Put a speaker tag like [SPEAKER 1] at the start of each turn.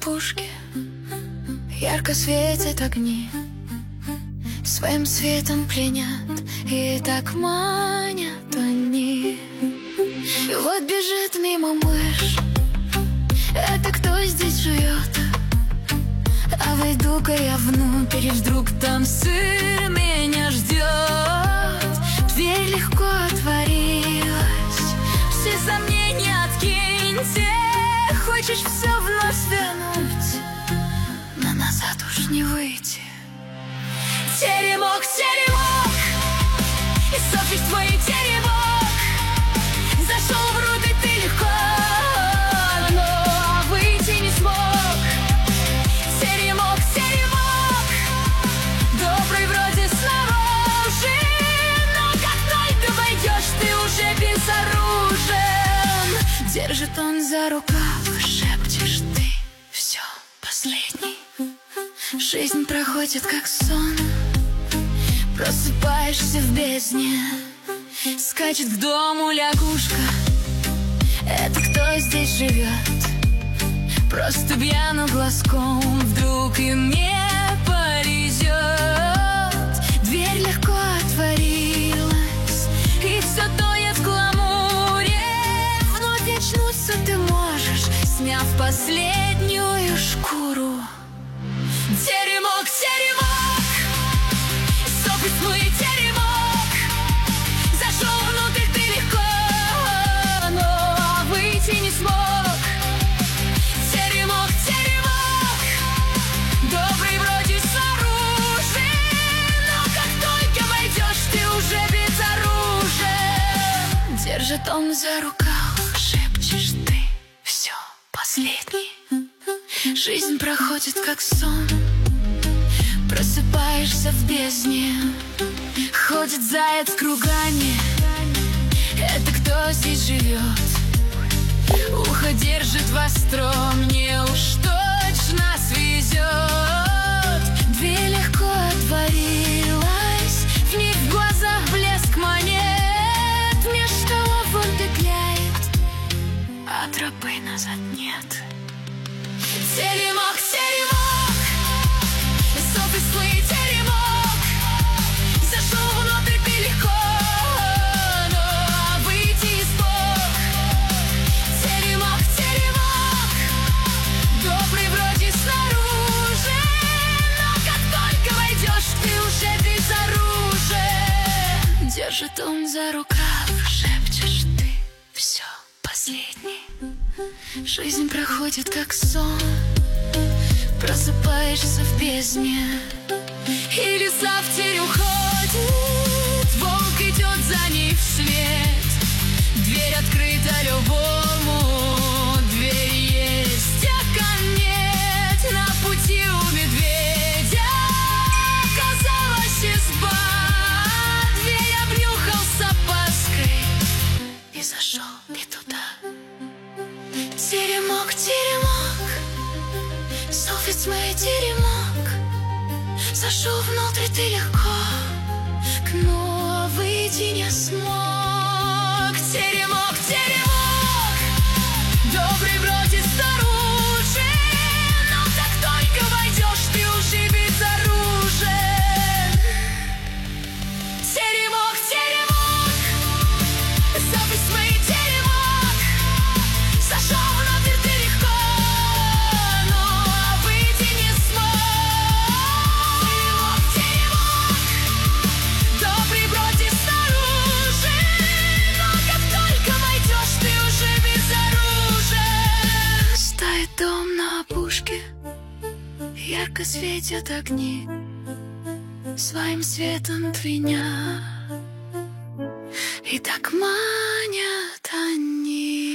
[SPEAKER 1] опушке ярко светят огни, своим светом пленят и так манят они. И вот бежит мимо мышь, это кто здесь живет? А войду-ка я внутрь, и вдруг там сыр меня ждет. Дверь легко отворилась, все сомнения откиньте. Хочешь все вновь вернуть, но назад уж не выйти. Теремок, теремок, и Софья твой теремок зашел внутрь ты легко, но выйти не смог. Теремок, теремок, добрый вроде снаружи, но как только войдешь, ты уже безоружен. Держит он за рукав, шепчешь ты все последний. Жизнь проходит как сон, просыпаешься в бездне. Скачет к дому лягушка, это кто здесь живет? Просто бьяну глазком, вдруг и мне повезет. Дверь легко отворилась, и все тонет в гламуре. Вновь очнуться ты можешь, сняв последнюю шкуру. Теремок, теремок, Софья твой теремок зашел внутрь ты легко, но выйти не смог. Теремок, теремок, добрый вроде снаружи, но как только войдешь, ты уже безоружен. Держит он за рукав, шепчешь ты все последний. Жизнь проходит как сон, просыпаешься в бездне. Ходит заяц кругами, это кто здесь живет? Ухо держит востро, мне уж точно свезет. Дверь легко отворилась, в ней в глазах блеск монет. Меж столов он петляет, а тропы назад нет. Теремок, теремок, Софья твой теремок зашел внутрь ты легко, но выйти не смог. Теремок, теремок, добрый вроде снаружи, но как только войдешь, ты уже безоружен. Держит он за рукав, шепчешь ты все последний. Жизнь проходит как сон, просыпаешься в бездне. И лиса в тень уходит, волк идет за ней вслед. Дверь открыта любому, дверь есть, окон нет. На пути у медведя оказалась изба. Дверь обнюхал с опаской и зашел не туда. Теремок, теремок, Софья твой теремок зашел внутрь ты легко, но выйти не смог. Теремок, теремок, добрый вроде снаружи, но как только войдешь, ты уже безоружен. Теремок, теремок, Софья твой теремок зашел внутрь ты легко, но выйти не смог. Теремок, теремок, добрый вроде снаружи, но как только войдешь, ты уже безоружен. Стоит дом на опушке, ярко светят огни, своим светом пленят, и так манят они.